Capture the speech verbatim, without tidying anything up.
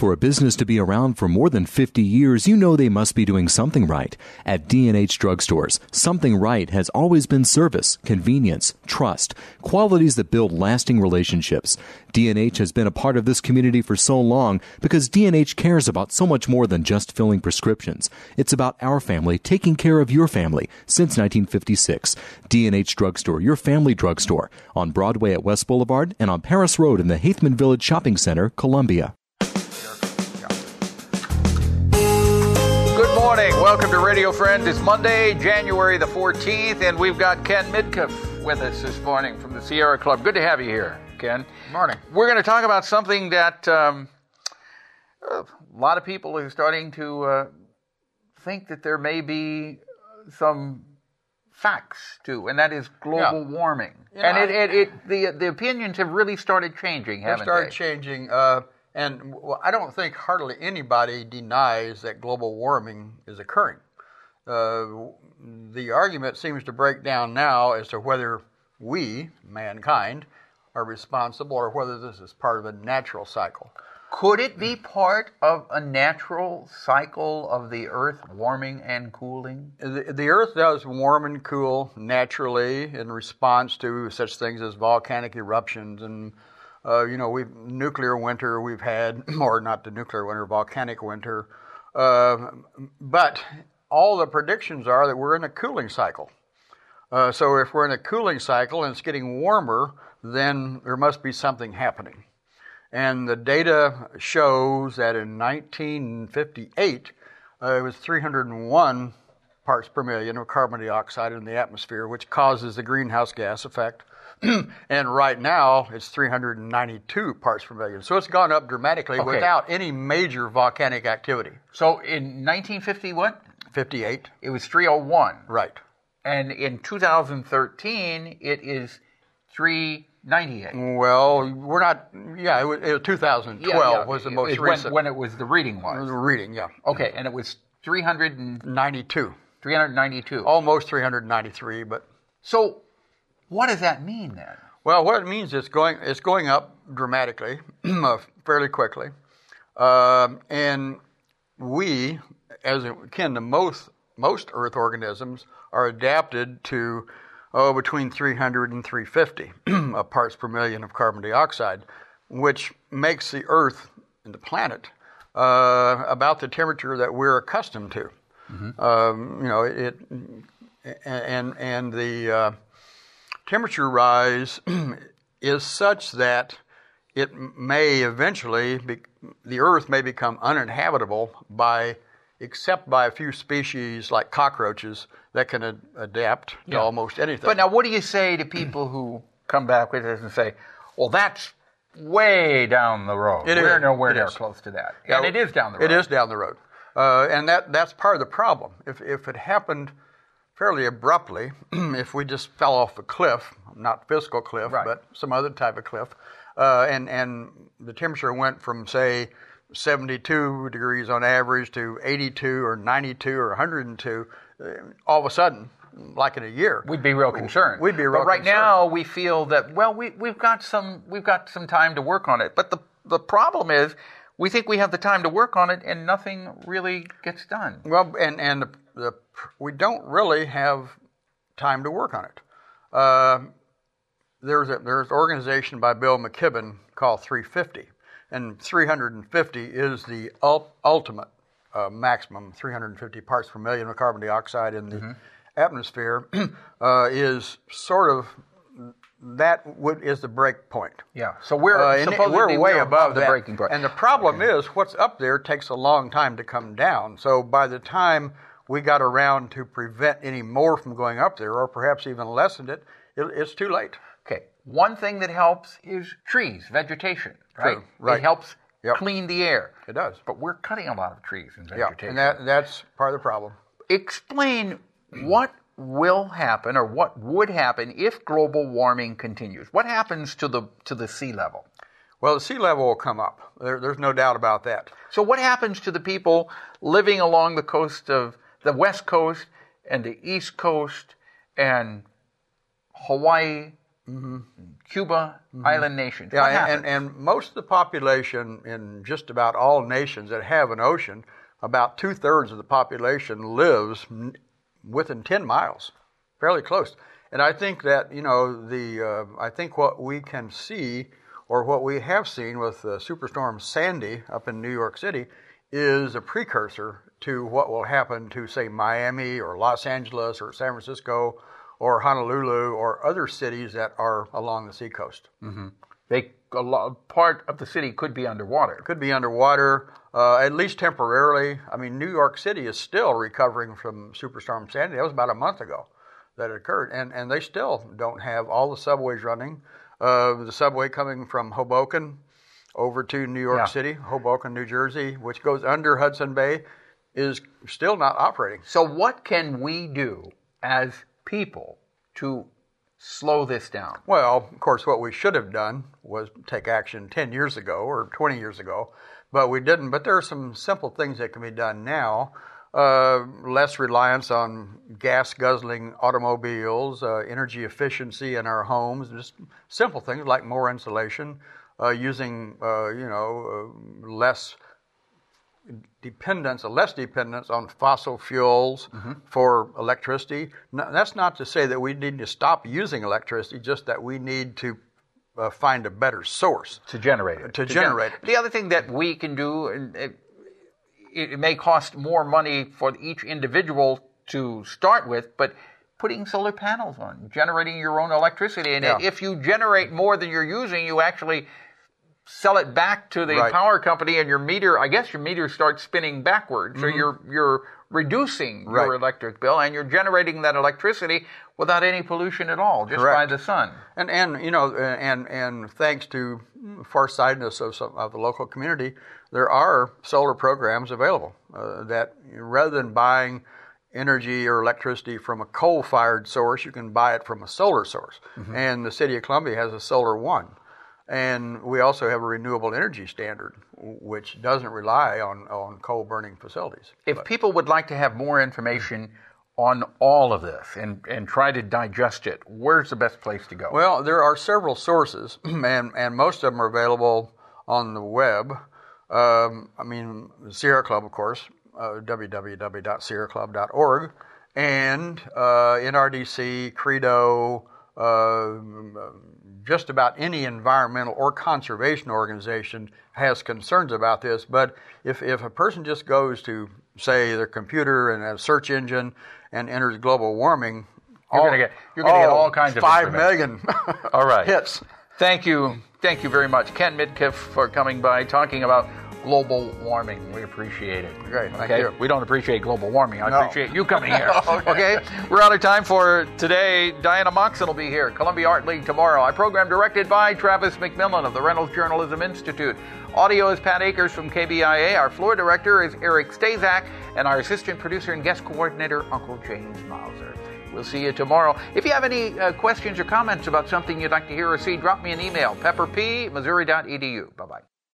For a business to be around for more than fifty years, you know they must be doing something right. At D and H Drugstores, something right has always been service, convenience, trust, qualities that build lasting relationships. D and H has been a part of this community for so long because D and H cares about so much more than just filling prescriptions. It's about our family taking care of your family since nineteen fifty-six. D and H Drugstore, your family drugstore, on Broadway at West Boulevard and on Paris Road in the Haithman Village Shopping Center, Columbia. Good morning. Welcome to Radio Friend. It's Monday, January the fourteenth, and we've got Ken Midkiff with us this morning from the Sierra Club. Good to have you here, Ken. Morning. We're going to talk about something that um, a lot of people are starting to uh, think that there may be some facts to, and that is global yeah. warming. Yeah, and it, it, it the the opinions have really started changing, haven't they? They started changing, uh, and well, I don't think hardly anybody denies that global warming is occurring. Uh, the argument seems to break down now as to whether we, mankind, are responsible or whether this is part of a natural cycle. Could it be part of a natural cycle of the Earth warming and cooling? The, the Earth does warm and cool naturally in response to such things as volcanic eruptions and, uh, you know, we've nuclear winter we've had, or not the nuclear winter, volcanic winter. Uh, but all the predictions are that we're in a cooling cycle. Uh, so if we're in a cooling cycle and it's getting warmer, then there must be something happening. And the data shows that in nineteen fifty-eight, uh, it was three hundred one parts per million of carbon dioxide in the atmosphere, which causes the greenhouse gas effect. And right now, it's three hundred ninety-two parts per million. So it's gone up dramatically okay. without any major volcanic activity. So in nineteen fifty what? fifty-eight. It was three oh one. Right. And in two thousand thirteen, it is three ninety-eight. Well, we're not, yeah, it was, it was two thousand twelve yeah, yeah. was the most it, recent. When, when it was, the reading was. The reading, yeah. Okay, and it was three hundred ninety-two. three hundred ninety-two. Almost three hundred ninety-three, but. So, what does that mean then? Well, what it means is going, it's going up dramatically, fairly quickly. Um, and we, as akin to most, most Earth organisms, are adapted to oh, between three hundred and three hundred fifty parts per million of carbon dioxide, which makes the Earth and the planet uh, about the temperature that we're accustomed to. Mm-hmm. Um, you know, it and and the uh, temperature rise is such that it may eventually be, the Earth may become uninhabitable by except by a few species like cockroaches that can ad- adapt to yeah. almost anything. But now, what do you say to people who come back with this and say, well, that's way down the road. It We're is. nowhere It near is. close to that. Yeah, and it is down the road. It is down the road. Uh, and that, that's part of the problem. If, if it happened fairly abruptly, if we just fell off a cliff, not physical cliff, right. but some other type of cliff, uh, and, and the temperature went from, say, seventy-two degrees on average to eighty-two or ninety-two or one hundred two, uh, all of a sudden, like in a year, we'd be real concerned. We'd be real But right concerned. now, we feel that well, we we've got some we've got some time to work on it. But the the problem is, we think we have the time to work on it, and nothing really gets done. Well, and and the, the we don't really have time to work on it. Uh, there's a there's an organization by Bill McKibben called three fifty. And three hundred fifty is the ul- ultimate uh, maximum, three hundred fifty parts per million of carbon dioxide in the mm-hmm. atmosphere uh, is sort of, that would, is the break point. Yeah, so we're uh, supposedly we're way we're above the that. breaking point. And the problem okay. is what's up there takes a long time to come down. So by the time we got around to prevent any more from going up there, or perhaps even lessened it, it it's too late. Okay, one thing that helps is trees, vegetation, right? True. Right. It helps yep. clean the air. It does. But we're cutting a lot of trees and vegetation. Yeah, and that, that's part of the problem. Explain what will happen or what would happen if global warming continues. What happens to the to the sea level? Well, the sea level will come up. There, there's no doubt about that. So what happens to the people living along the coast of the West Coast and the East Coast and Hawaii mm-hmm. Cuba, mm-hmm. island nations. Yeah, what and, and most of the population in just about all nations that have an ocean, about two-thirds of the population lives within ten miles, fairly close. And I think that, you know, the uh, I think what we can see, or what we have seen with uh, Superstorm Sandy up in New York City, is a precursor to what will happen to, say, Miami or Los Angeles or San Francisco or Honolulu or other cities that are along the seacoast. Mm-hmm. They a lot, part of the city could be underwater. Could be underwater, uh, at least temporarily. I mean, New York City is still recovering from Superstorm Sandy. That was about a month ago that it occurred, and and they still don't have all the subways running. Uh, the subway coming from Hoboken over to New York yeah. City, Hoboken, New Jersey, which goes under Hudson Bay, is still not operating. So what can we do as people to slow this down? Well, of course, what we should have done was take action ten years ago or twenty years ago, but we didn't. But there are some simple things that can be done now. Uh, less reliance on gas-guzzling automobiles, uh, energy efficiency in our homes, just simple things like more insulation, uh, using, uh, you know, uh, less dependence, less dependence on fossil fuels mm-hmm. for electricity. No, that's not to say that we need to stop using electricity, just that we need to uh, find a better source. To generate it. To, to generate gen- it. The other thing that we can do, and it, it may cost more money for each individual to start with, but putting solar panels on, generating your own electricity. And yeah. if you generate more than you're using, you actually sell it back to the right. power company, and your meter, I guess your meter starts spinning backwards. Mm-hmm. So you're you're reducing right. your electric bill, and you're generating that electricity without any pollution at all, just Correct. by the sun. And and you know, and and thanks to farsightedness of some of the local community, there are solar programs available uh, that rather than buying energy or electricity from a coal-fired source, you can buy it from a solar source. Mm-hmm. And the City of Columbia has a Solar One. And we also have a renewable energy standard, which doesn't rely on, on coal-burning facilities. If but, people would like to have more information on all of this and, and try to digest it, where's the best place to go? Well, there are several sources, and, and most of them are available on the web. Um, I mean, Sierra Club, of course, uh, w w w dot sierra club dot org, and uh, N R D C, Credo, uh, just about any environmental or conservation organization has concerns about this. But if, if a person just goes to, say, their computer and a search engine and enters global warming, you're going to get you're going to oh, get all kinds of five million all right. hits. Thank you, thank you very much, Ken Midkiff, for coming by talking about global warming. We appreciate it. Great, thank okay? you. We don't appreciate global warming. I no. appreciate you coming here. okay. okay, we're out of time for today. Diana Moxon will be here. Columbia Art League tomorrow. Our program directed by Travis McMillan of the Reynolds Journalism Institute. Audio is Pat Akers from K B I A. Our floor director is Eric Stazak, and our assistant producer and guest coordinator, Uncle James Mauser. We'll see you tomorrow. If you have any uh, questions or comments about something you'd like to hear or see, drop me an email, pepper p missouri dot e d u. Bye-bye.